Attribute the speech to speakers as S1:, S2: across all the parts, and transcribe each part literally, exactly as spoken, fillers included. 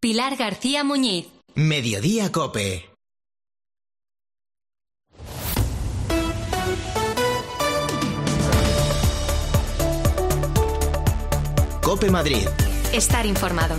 S1: Pilar García Muñiz.
S2: Mediodía Cope. Cope Madrid.
S1: Estar informado.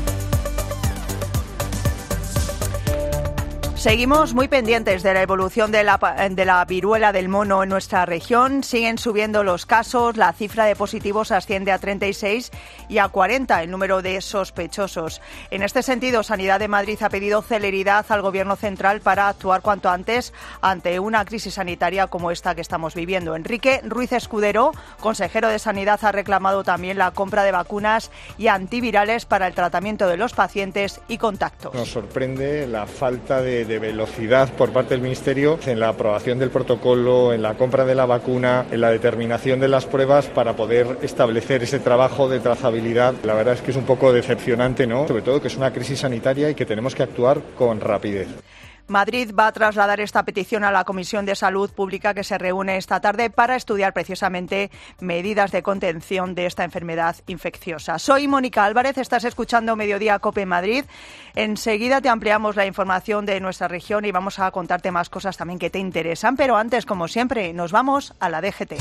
S3: Seguimos muy pendientes de la evolución de la, de la viruela del mono en nuestra región. Siguen subiendo los casos, la cifra de positivos asciende a treinta y seis y a cuarenta el número de sospechosos. En este sentido, Sanidad de Madrid ha pedido celeridad al Gobierno central para actuar cuanto antes ante una crisis sanitaria como esta que estamos viviendo. Enrique Ruiz Escudero, consejero de Sanidad, ha reclamado también la compra de vacunas y antivirales para el tratamiento de los pacientes y contactos.
S4: Nos sorprende la falta de de velocidad por parte del Ministerio en la aprobación del protocolo, en la compra de la vacuna, en la determinación de las pruebas para poder establecer ese trabajo de trazabilidad. La verdad es que es un poco decepcionante, ¿no? Sobre todo que es una crisis sanitaria y que tenemos que actuar con rapidez.
S3: Madrid va a trasladar esta petición a la Comisión de Salud Pública que se reúne esta tarde para estudiar precisamente medidas de contención de esta enfermedad infecciosa. Soy Mónica Álvarez, estás escuchando Mediodía Cope Madrid. Enseguida te ampliamos la información de nuestra región y vamos a contarte más cosas también que te interesan, pero antes, como siempre, nos vamos a la D G T.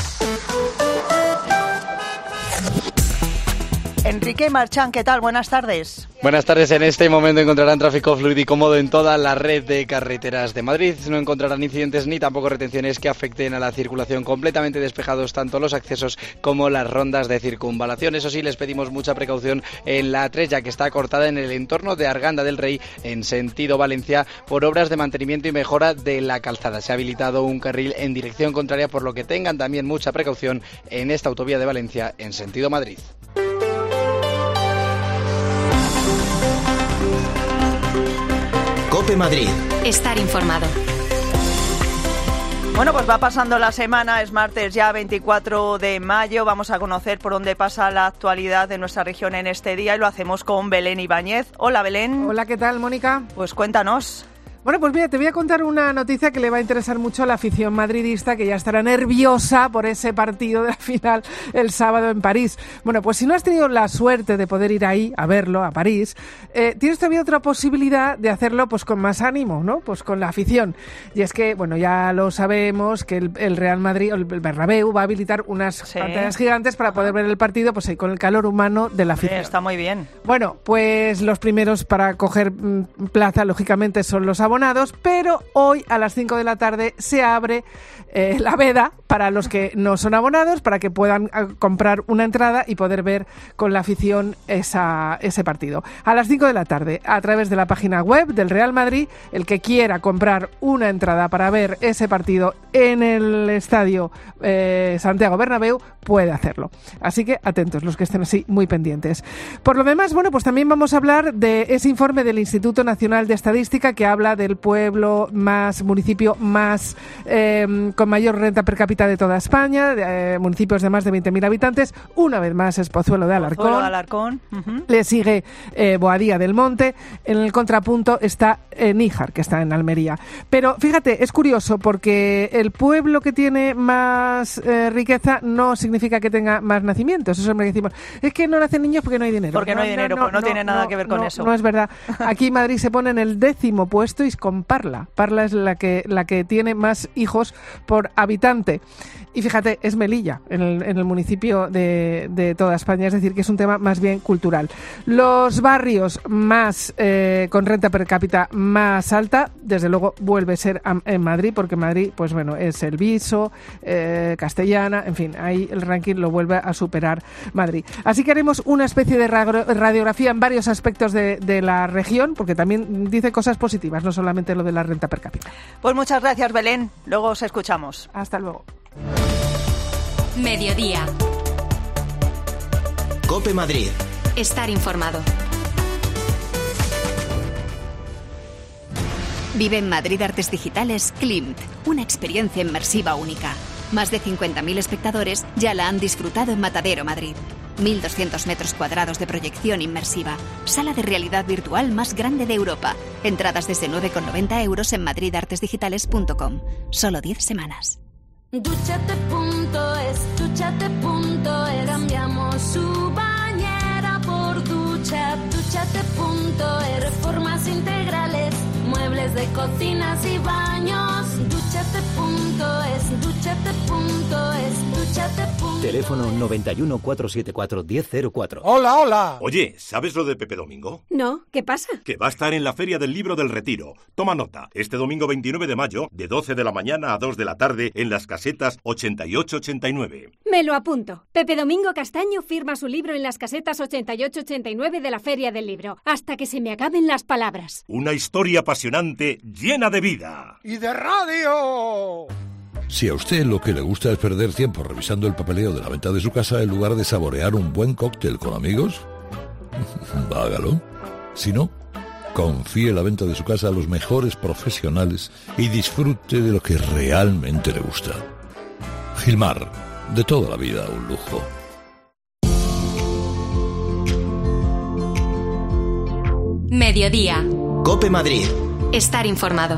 S3: Enrique Marchán, ¿qué tal? Buenas tardes.
S5: Buenas tardes. En este momento encontrarán tráfico fluido y cómodo en toda la red de carreteras de Madrid. No encontrarán incidentes ni tampoco retenciones que afecten a la circulación. Completamente despejados tanto los accesos como las rondas de circunvalación. Eso sí, les pedimos mucha precaución en la A tres, ya que está cortada en el entorno de Arganda del Rey en sentido Valencia por obras de mantenimiento y mejora de la calzada. Se ha habilitado un carril en dirección contraria, por lo que tengan también mucha precaución en esta autovía de Valencia en sentido Madrid.
S2: Cope Madrid.
S1: Estar informado.
S3: Bueno, pues va pasando la semana, es martes ya veinticuatro de mayo, vamos a conocer por dónde pasa la actualidad de nuestra región en este día y lo hacemos con Belén Ibáñez. Hola, Belén.
S6: Hola, ¿qué tal, Mónica?
S3: Pues cuéntanos.
S6: Bueno, pues mira, te voy a contar una noticia que le va a interesar mucho a la afición madridista, que ya estará nerviosa por ese partido de la final el sábado en París. Bueno, pues si no has tenido la suerte de poder ir ahí a verlo, a París, eh, tienes todavía otra posibilidad de hacerlo pues con más ánimo, ¿no? Pues con la afición. Y es que, bueno, ya lo sabemos, que el, el Real Madrid, el Bernabéu, va a habilitar unas sí. pantallas gigantes para poder ver el partido pues ahí, con el calor humano de la afición.
S3: Sí, está muy bien.
S6: Bueno, pues los primeros para coger mmm, plaza, lógicamente, son los abonados, pero hoy a las cinco de la tarde se abre eh, la veda para los que no son abonados, para que puedan uh, comprar una entrada y poder ver con la afición esa, ese partido. A las cinco de la tarde, a través de la página web del Real Madrid, el que quiera comprar una entrada para ver ese partido en el estadio eh, Santiago Bernabéu, puede hacerlo. Así que atentos los que estén así muy pendientes. Por lo demás, bueno, pues también vamos a hablar de ese informe del Instituto Nacional de Estadística que habla del pueblo más, municipio más eh, con mayor renta per cápita de toda España, de, eh, municipios de más de veinte mil habitantes. Una vez más es Pozuelo de Alarcón.
S3: Pozuelo de Alarcón. Uh-huh.
S6: Le sigue eh, Boadilla del Monte. En el contrapunto está eh, Níjar, que está en Almería. Pero fíjate, es curioso porque el pueblo que tiene más eh, riqueza no significa que tenga más nacimientos. Eso es lo que decimos. Es que no nacen niños porque no hay dinero.
S3: Porque no, no hay dinero, no, no, no tiene nada
S6: no,
S3: que ver con
S6: no,
S3: eso.
S6: No es verdad. Aquí Madrid se pone en el décimo puesto y con Parla. Parla es la que, la que tiene más hijos por habitante. Y fíjate, es Melilla, en el, en el municipio de, de toda España, es decir, que es un tema más bien cultural. Los barrios más eh, con renta per cápita más alta, desde luego vuelve a ser en Madrid, porque Madrid, pues bueno, es El Viso, eh, Castellana, en fin, ahí el ranking lo vuelve a superar Madrid. Así que haremos una especie de radiografía en varios aspectos de, de la región, porque también dice cosas positivas, no solamente lo de la renta per cápita.
S3: Pues muchas gracias, Belén. Luego os escuchamos.
S6: Hasta luego.
S1: Mediodía.
S2: Cope Madrid.
S1: Estar informado. Vive en Madrid Artes Digitales Klimt, una experiencia inmersiva única. Más de cincuenta mil espectadores ya la han disfrutado en Matadero, Madrid. mil doscientos metros cuadrados de proyección inmersiva. Sala de realidad virtual más grande de Europa. Entradas desde nueve con noventa euros en madrid artes digitales punto com. Solo diez semanas.
S7: Dúchate punto es, dúchate punto es. Cambiamos su bañera por ducha. Dúchate punto es. Reforma integrales, muebles de cocinas y baños. Dúchate.es, dúchate.es, dúchate.es.
S8: Teléfono noventa y uno, cuatrocientos setenta y cuatro, diez cero cuatro.
S9: ¡Hola, hola!
S10: Oye, ¿sabes lo de Pepe Domingo?
S11: No, ¿qué pasa?
S10: Que va a estar en la Feria del Libro del Retiro. Toma nota, este domingo veintinueve de mayo, de doce de la mañana a dos de la tarde, en las casetas ochenta y ocho ochenta y nueve.
S11: Me lo apunto. Pepe Domingo Castaño firma su libro en las casetas ochenta y ocho ochenta y nueve de la Feria del Libro, hasta que se me acaben las palabras.
S10: Una historia apasionante, llena de vida.
S9: ¡Y de radio!
S12: Si a usted lo que le gusta es perder tiempo revisando el papeleo de la venta de su casa en lugar de saborear un buen cóctel con amigos, hágalo. Si no, confíe la venta de su casa a los mejores profesionales y disfrute de lo que realmente le gusta. Gilmar, de toda la vida un lujo.
S13: Mediodía.
S2: COPE Madrid.
S13: Estar informado.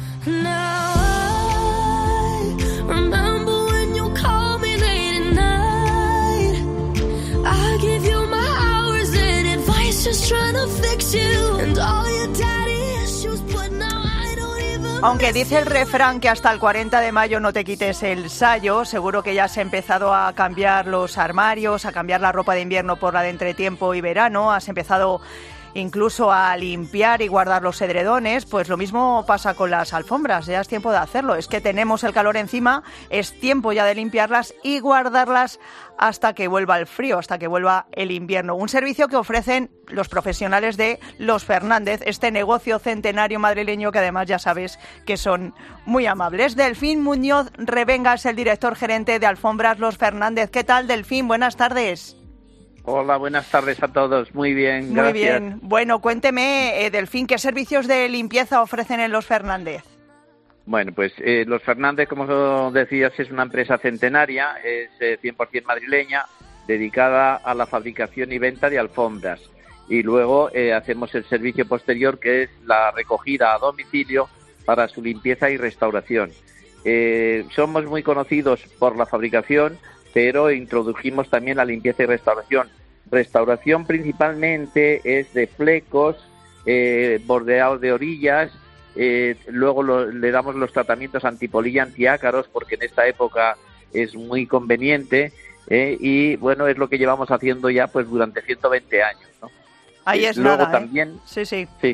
S3: Aunque dice el refrán que hasta el cuarenta de mayo no te quites el sayo, seguro que ya se ha empezado a cambiar los armarios, a cambiar la ropa de invierno por la de entretiempo y verano, has empezado incluso a limpiar y guardar los edredones. Pues lo mismo pasa con las alfombras, ya es tiempo de hacerlo. Es que tenemos el calor encima, es tiempo ya de limpiarlas y guardarlas hasta que vuelva el frío, hasta que vuelva el invierno. Un servicio que ofrecen los profesionales de Los Fernández, este negocio centenario madrileño que además ya sabes que son muy amables. Delfín Muñoz Revenga es el director gerente de Alfombras Los Fernández. ¿Qué tal, Delfín? Buenas tardes.
S14: Hola, buenas tardes a todos. Muy bien, gracias. Muy bien.
S3: Bueno, cuénteme, eh, Delfín, ¿qué servicios de limpieza ofrecen en Los Fernández?
S14: Bueno, pues eh, Los Fernández, como decías, es una empresa centenaria, es eh, cien por ciento madrileña, dedicada a la fabricación y venta de alfombras. Y luego eh, hacemos el servicio posterior, que es la recogida a domicilio para su limpieza y restauración. Eh, somos muy conocidos por la fabricación, pero introdujimos también la limpieza y restauración. Restauración principalmente es de flecos, eh, bordeados de orillas, eh, luego lo, le damos los tratamientos antipolilla, antiácaros, porque en esta época es muy conveniente, eh, y bueno, es lo que llevamos haciendo ya pues durante ciento veinte años, ¿no?
S3: Ahí es
S14: luego
S3: nada,
S14: también,
S3: ¿eh? Sí, sí.
S14: Sí,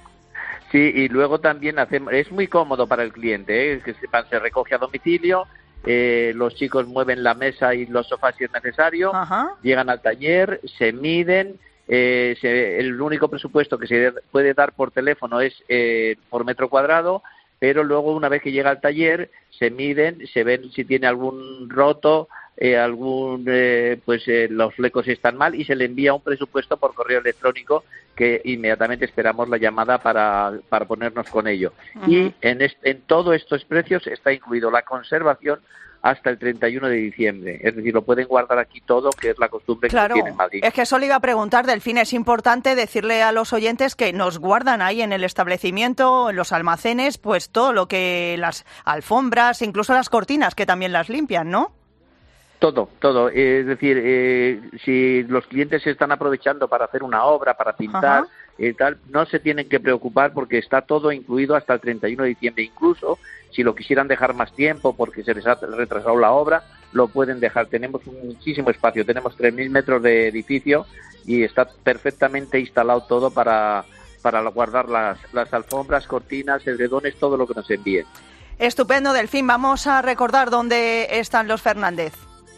S14: sí, y luego también hacemos, es muy cómodo para el cliente, ¿eh? Que sepan, se recoge a domicilio. Eh, los chicos mueven la mesa y los sofás si es necesario. Ajá. Llegan al taller, se miden, eh, se, el único presupuesto que se puede dar por teléfono es eh, por metro cuadrado, pero luego una vez que llega al taller se miden, se ven si tiene algún roto, eh, algún eh, pues eh, los flecos están mal y se le envía un presupuesto por correo electrónico que inmediatamente esperamos la llamada para, para ponernos con ello. Uh-huh. Y en, este, en todos estos precios está incluido la conservación hasta el treinta y uno de diciembre. Es decir, lo pueden guardar aquí todo, que es la costumbre
S3: claro,
S14: que tiene en Madrid.
S3: Es que eso le iba a preguntar, Delfín, es importante decirle a los oyentes que nos guardan ahí en el establecimiento, en los almacenes, pues todo lo que las alfombras, incluso las cortinas, que también las limpian, ¿no?
S14: Todo, todo. Es decir, eh, si los clientes se están aprovechando para hacer una obra, para pintar, eh, tal, no se tienen que preocupar porque está todo incluido hasta el treinta y uno de diciembre. Incluso, si lo quisieran dejar más tiempo porque se les ha retrasado la obra, lo pueden dejar. Tenemos muchísimo espacio, tenemos tres mil metros de edificio y está perfectamente instalado todo para, para guardar las, las alfombras, cortinas, edredones, todo lo que nos envíen.
S3: Estupendo, Delfín. Vamos a recordar dónde están Los Fernández.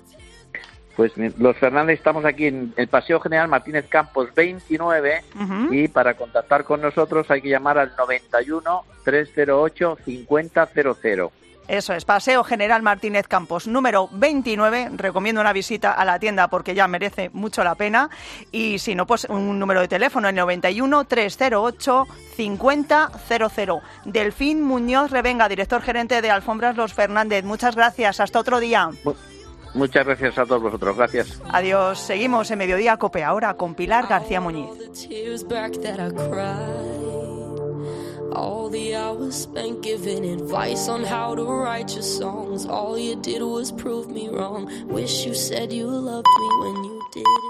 S14: Pues Los Fernández estamos aquí en el Paseo General Martínez Campos veintinueve, uh-huh. Y para contactar con nosotros hay que llamar al noventa y uno, trescientos ocho, cincuenta cero cero.
S3: Eso es, Paseo General Martínez Campos, número veintinueve. Recomiendo una visita a la tienda porque ya merece mucho la pena. Y si no, pues un número de teléfono, el noventa y uno, trescientos ocho, cincuenta cero cero. Delfín Muñoz Revenga, director gerente de Alfombras Los Fernández. Muchas gracias, hasta otro día.
S14: Muchas gracias a todos vosotros, gracias.
S3: Adiós, seguimos en Mediodía Cope ahora con Pilar García Muñiz.
S15: All the hours spent giving advice on how to write your songs. All you did was prove me wrong. Wish you said you loved me when you didn't.